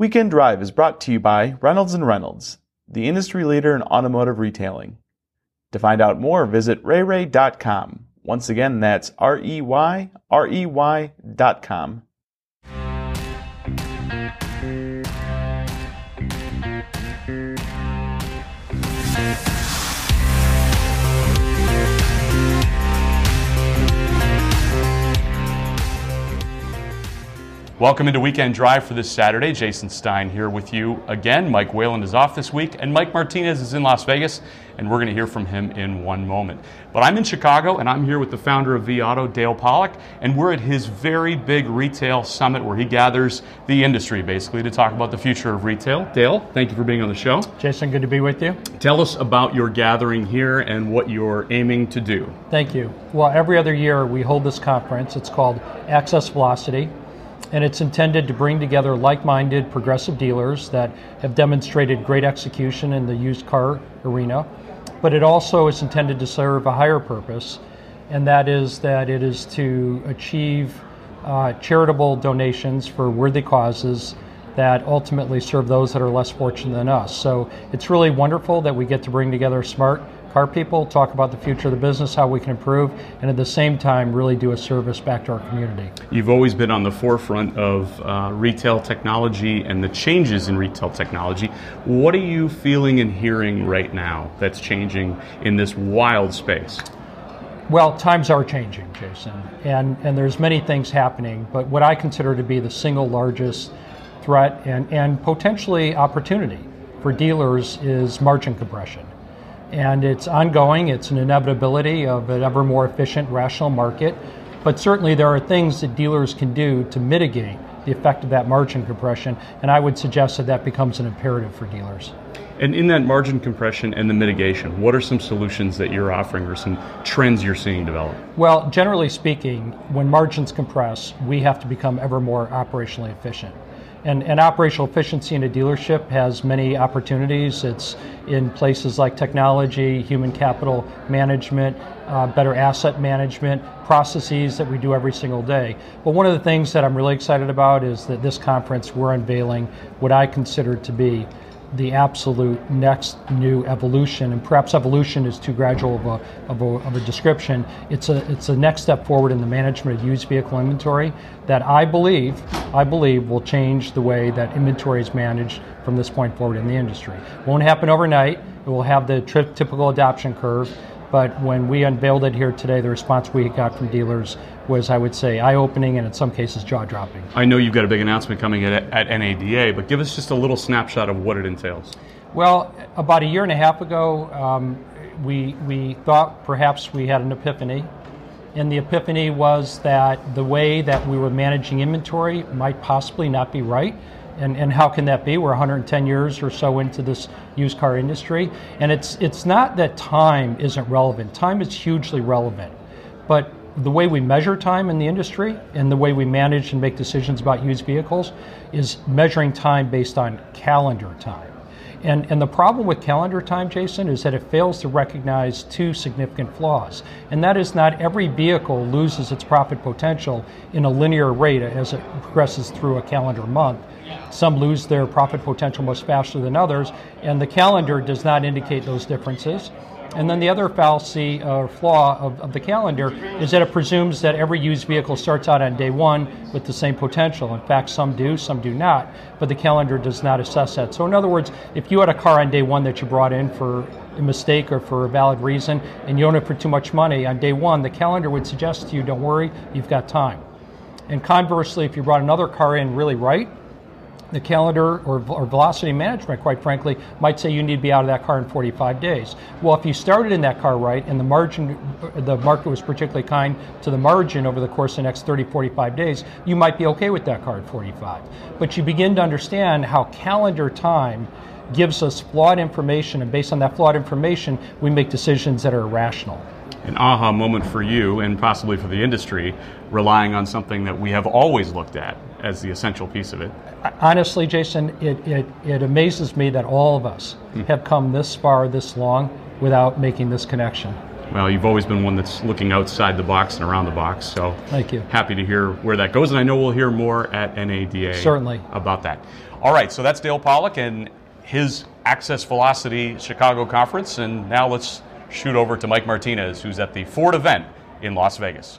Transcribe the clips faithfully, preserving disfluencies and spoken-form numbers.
Weekend Drive is brought to you by Reynolds and Reynolds, the industry leader in automotive retailing. To find out more, visit rey rey dot com. Once again, that's R E Y R E Y dot com. Welcome into Weekend Drive for this Saturday. Jason Stein here with you again. Mike Whalen is off this week, and Mike Martinez is in Las Vegas, and we're going to hear from him in one moment. But I'm in Chicago, and I'm here with the founder of vAuto, Dale Pollak, and we're at his very big retail summit where he gathers the industry, basically, to talk about the future of retail. Dale, thank you for being on the show. Jason, good to be with you. Tell us about your gathering here and what you're aiming to do. Thank you. Well, every other year we hold this conference. It's called Access Velocity, and it's intended to bring together like-minded progressive dealers that have demonstrated great execution in the used car arena. But it also is intended to serve a higher purpose, and that is that it is to achieve uh, charitable donations for worthy causes that ultimately serve those that are less fortunate than us. So it's really wonderful that we get to bring together smart car people, talk about the future of the business, how we can improve, and at the same time really do a service back to our community. You've always been on the forefront of uh, retail technology and the changes in retail technology. What are you feeling and hearing right now that's changing in this wild space? Well, times are changing, Jason, and, and there's many things happening, but what I consider to be the single largest threat and, and potentially opportunity for dealers is margin compression. And it's ongoing. It's an inevitability of an ever more efficient, rational market. But certainly there are things that dealers can do to mitigate the effect of that margin compression, and I would suggest that that becomes an imperative for dealers. And in that margin compression and the mitigation, what are some solutions that you're offering or some trends you're seeing develop? Well, generally speaking, when margins compress, we have to become ever more operationally efficient. And, and operational efficiency in a dealership has many opportunities. It's in places like technology, human capital management, uh, better asset management, processes that we do every single day. But one of the things that I'm really excited about is that this conference we're unveiling what I consider to be the absolute next new evolution, and perhaps evolution is too gradual of a, of a, of a description. It's a it's a next step forward in the management of used vehicle inventory that I believe I believe will change the way that inventory is managed from this point forward in the industry. It won't happen overnight. It will have the tri- typical adoption curve. But when we unveiled it here today, the response we got from dealers was, I would say, eye-opening and in some cases jaw-dropping. I know you've got a big announcement coming at, at N A D A, but give us just a little snapshot of what it entails. Well, about a year and a half ago, um, we, we thought perhaps we had an epiphany. And the epiphany was that the way that we were managing inventory might possibly not be right. And, and how can that be? We're one hundred ten years or so into this used car industry. And it's it's not that time isn't relevant. Time is hugely relevant. But the way we measure time in the industry and the way we manage and make decisions about used vehicles is measuring time based on calendar time. And, and the problem with calendar time, Jason, is that it fails to recognize two significant flaws. And that is not every vehicle loses its profit potential in a linear rate as it progresses through a calendar month. Some lose their profit potential much faster than others, and the calendar does not indicate those differences. And then the other fallacy or flaw of, of the calendar is that it presumes that every used vehicle starts out on day one with the same potential. In fact, some do, some do not, but the calendar does not assess that. So in other words, if you had a car on day one that you brought in for a mistake or for a valid reason, and you own it for too much money, on day one, the calendar would suggest to you, don't worry, you've got time. And conversely, if you brought another car in really right, the calendar or, or velocity management, quite frankly, might say you need to be out of that car in forty-five days. Well, if you started in that car right and the margin, the market was particularly kind to the margin over the course of the next thirty, forty-five days, you might be okay with that car at forty-five. But you begin to understand how calendar time gives us flawed information, and based on that flawed information, we make decisions that are irrational. An aha moment for you and possibly for the industry, relying on something that we have always looked at as the essential piece of it. Honestly, Jason, it, it, it amazes me that all of us mm. have come this far, this long, without making this connection. Well, you've always been one that's looking outside the box and around the box, so thank you. Happy to hear where that goes, and I know we'll hear more at N A D A certainly about that. All right, so that's Dale Pollack and his Access Velocity Chicago conference, and now let's shoot over to Mike Martinez, who's at the Ford event in Las Vegas.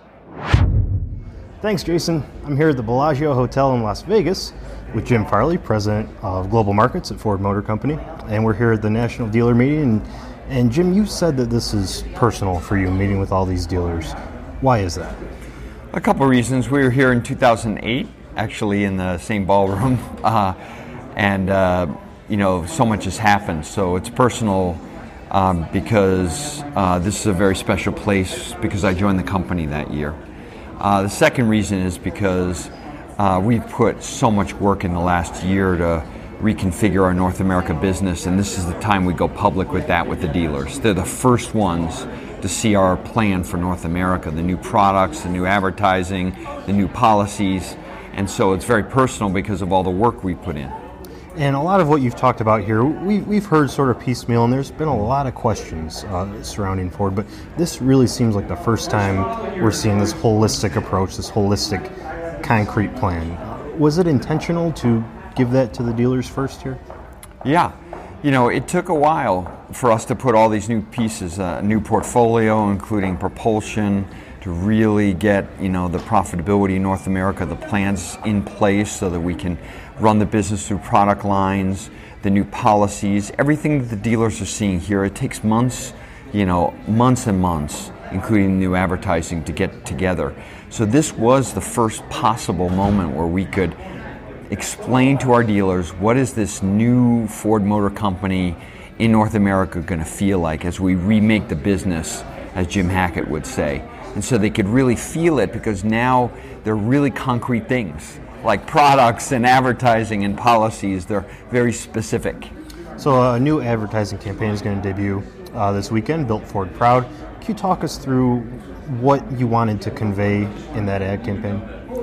Thanks, Jason. I'm here at the Bellagio Hotel in Las Vegas with Jim Farley, President of Global Markets at Ford Motor Company, and we're here at the National Dealer Meeting. And, and Jim, you said that this is personal for you, meeting with all these dealers. Why is that? A couple of reasons. We were here in two thousand eight, actually in the same ballroom, uh, and uh, you know, so much has happened. So it's personal um, because uh, this is a very special place because I joined the company that year. Uh, the second reason is because uh, we've put so much work in the last year to reconfigure our North America business, and this is the time we go public with that with the dealers. They're the first ones to see our plan for North America, the new products, the new advertising, the new policies, and so it's very personal because of all the work we put in. And a lot of what you've talked about here, we, we've heard sort of piecemeal, and there's been a lot of questions uh, surrounding Ford, but this really seems like the first time we're seeing this holistic approach, this holistic concrete plan. Was it intentional to give that to the dealers first here? Yeah. You know, it took a while for us to put all these new pieces, a uh, new portfolio, including propulsion, to really get, you know, the profitability in North America, the plans in place so that we can run the business through product lines, the new policies, everything that the dealers are seeing here. It takes months, you know, months and months, including new advertising, to get together. So this was the first possible moment where we could explain to our dealers what is this new Ford Motor Company in North America going to feel like as we remake the business, as Jim Hackett would say. And so they could really feel it because now they're really concrete things like products and advertising and policies. They're very specific. So a new advertising campaign is going to debut uh, this weekend, Built Ford Proud. Can you talk us through what you wanted to convey in that ad campaign?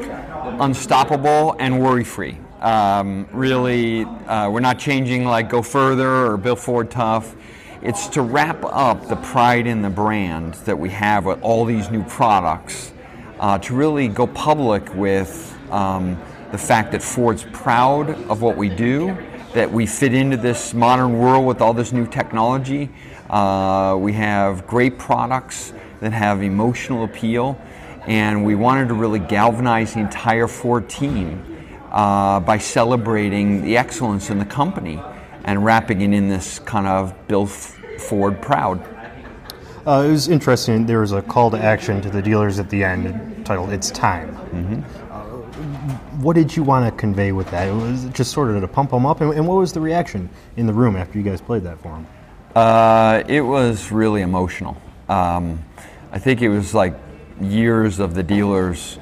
Unstoppable and worry-free. Um, really, uh, we're not changing like Go Further or Built Ford Tough. It's to wrap up the pride in the brand that we have with all these new products, uh, to really go public with um, the fact that Ford's proud of what we do, that we fit into this modern world with all this new technology. Uh, we have great products that have emotional appeal, and we wanted to really galvanize the entire Ford team uh, by celebrating the excellence in the company and wrapping it in this kind of Built Ford Proud. Uh, it was interesting. There was a call to action to the dealers at the end titled "It's Time." Mm-hmm. Uh, what did you want to convey with that? It was just sort of to pump them up, and, and what was the reaction in the room after you guys played that for them? Uh, it was really emotional. Um, I think it was like years of the dealers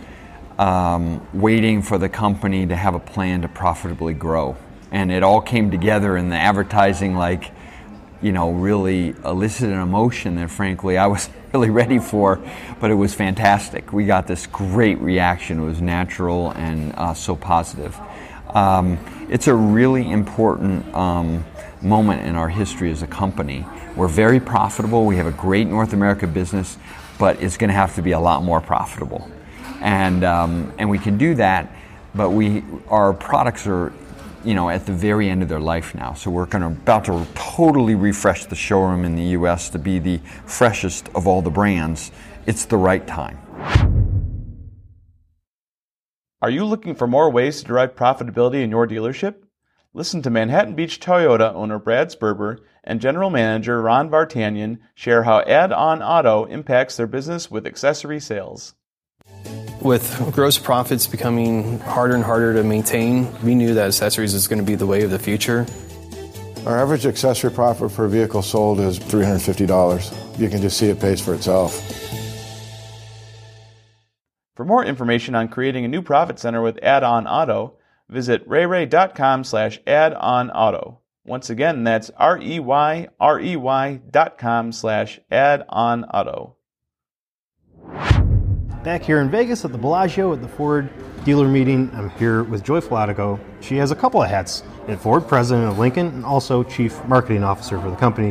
um, waiting for the company to have a plan to profitably grow. And it all came together in the advertising, like, you know, really elicited an emotion that frankly I wasn't really ready for, but it was fantastic. We got this great reaction. It was natural and uh, so positive. Um, it's a really important um, moment in our history as a company. We're very profitable. We have a great North America business, but it's going to have to be a lot more profitable. And um, and we can do that, but we our products are, you know, at the very end of their life now. So we're going to about to totally refresh the showroom in the U S to be the freshest of all the brands. It's the right time. Are you looking for more ways to drive profitability in your dealership? Listen to Manhattan Beach Toyota owner Brad Sperber and General Manager Ron Vartanian share how Add-On Auto impacts their business with accessory sales. With gross profits becoming harder and harder to maintain, we knew that accessories is going to be the way of the future. Our average accessory profit per vehicle sold is three hundred fifty dollars. You can just see it pays for itself. For more information on creating a new profit center with Add-On Auto, visit rayray.com slash add-on-auto. Once again, that's R-E-Y-R-E-Y dot com slash add-on-auto. Back here in Vegas at the Bellagio at the Ford dealer meeting, I'm here with Joy Flatico. She has a couple of hats at Ford, president of Lincoln, and also chief marketing officer for the company.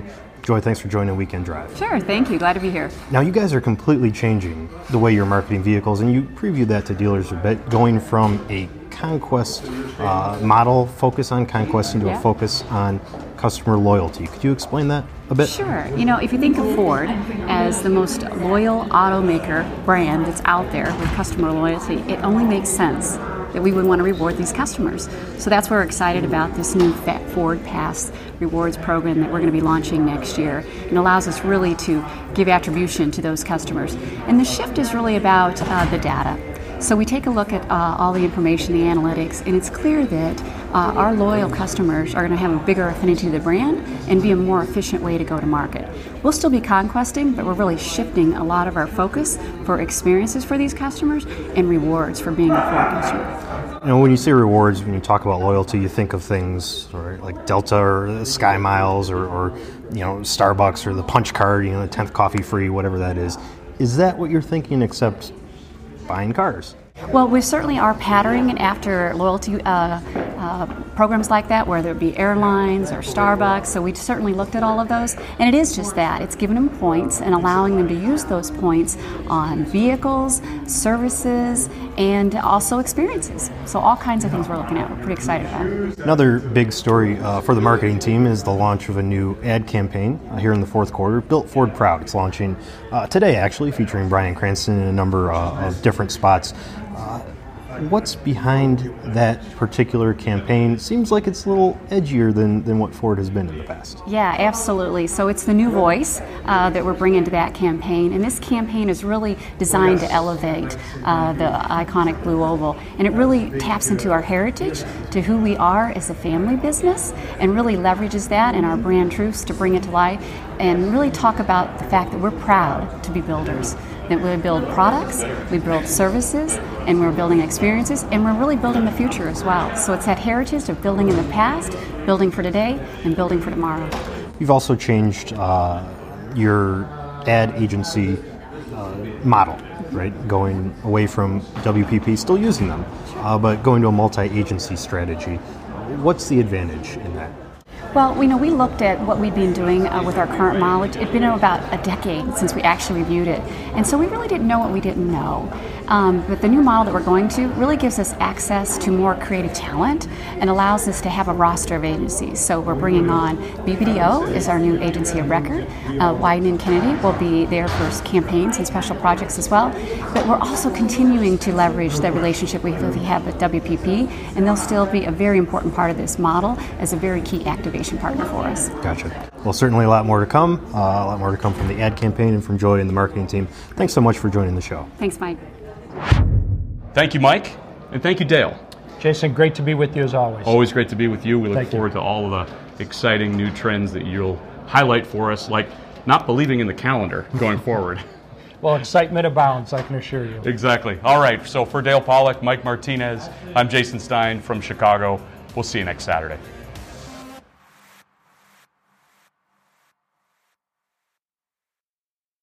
Joy, thanks for joining Weekend Drive. Sure, thank you. Glad to be here. Now, you guys are completely changing the way you're marketing vehicles, and you previewed that to dealers a bit, going from a conquest uh, model, focus on conquest, into Yeah. a focus on customer loyalty. Could you explain that a bit? Sure. You know, if you think of Ford as the most loyal automaker brand that's out there with customer loyalty, it only makes sense that we would want to reward these customers. So that's why we're excited about this new Ford Pass rewards program that we're going to be launching next year. It allows us really to give attribution to those customers. And the shift is really about uh, the data. So we take a look at uh, all the information, the analytics, and it's clear that uh, our loyal customers are going to have a bigger affinity to the brand and be a more efficient way to go to market. We'll still be conquesting, but we're really shifting a lot of our focus for experiences for these customers and rewards for being a Ford customer. You know, when you say rewards, when you talk about loyalty, you think of things right, like Delta or Sky Miles or, or you know Starbucks or the punch card, you know, the tenth coffee free, whatever that is. Is that what you're thinking, except buying cars? Well, we certainly are patterning after loyalty uh, uh, programs like that, whether it be airlines or Starbucks. So we certainly looked at all of those, and it is just that. It's giving them points and allowing them to use those points on vehicles, services, and also experiences. So all kinds of things we're looking at. We're pretty excited about it. Another big story uh, for the marketing team is the launch of a new ad campaign uh, here in the fourth quarter, Built Ford Proud. It's launching uh, today, actually, featuring Bryan Cranston in a number uh, of different spots. Uh, what's behind that particular campaign? It seems like it's a little edgier than, than what Ford has been in the past. Yeah, absolutely. So it's the new voice uh, that we're bringing to that campaign. And this campaign is really designed to elevate uh, the iconic blue oval. And it really taps into our heritage, to who we are as a family business, and really leverages that and our brand truths to bring it to life and really talk about the fact that we're proud to be builders. That we build products, we build services, and we're building experiences, and we're really building the future as well. So it's that heritage of building in the past, building for today, and building for tomorrow. You've also changed uh, your ad agency uh, model, right? Going away from W P P, still using them, uh, but going to a multi-agency strategy. What's the advantage in that? Well, we know we looked at what we've been doing uh, with our current model. It's been about a decade since we actually reviewed it. And so we really didn't know what we didn't know. Um, but the new model that we're going to really gives us access to more creative talent and allows us to have a roster of agencies. So we're bringing on B B D O is our new agency of record. Uh, Wieden and Kennedy will be there for campaigns and special projects as well. But we're also continuing to leverage the relationship we have with W P P, and they'll still be a very important part of this model as a very key activation partner for us. Gotcha. Well, certainly a lot more to come. Uh, a lot more to come from the ad campaign and from Joy and the marketing team. Thanks so much for joining the show. Thanks, Mike. Thank you, Mike, and thank you, Dale. Jason, great to be with you as always. Always great to be with you. We look Thank forward you. to all of the exciting new trends that you'll highlight for us, like not believing in the calendar going forward. Well, excitement abounds, I can assure you. Exactly. All right, so for Dale Pollack, Mike Martinez, I'm Jason Stein from Chicago. We'll see you next Saturday.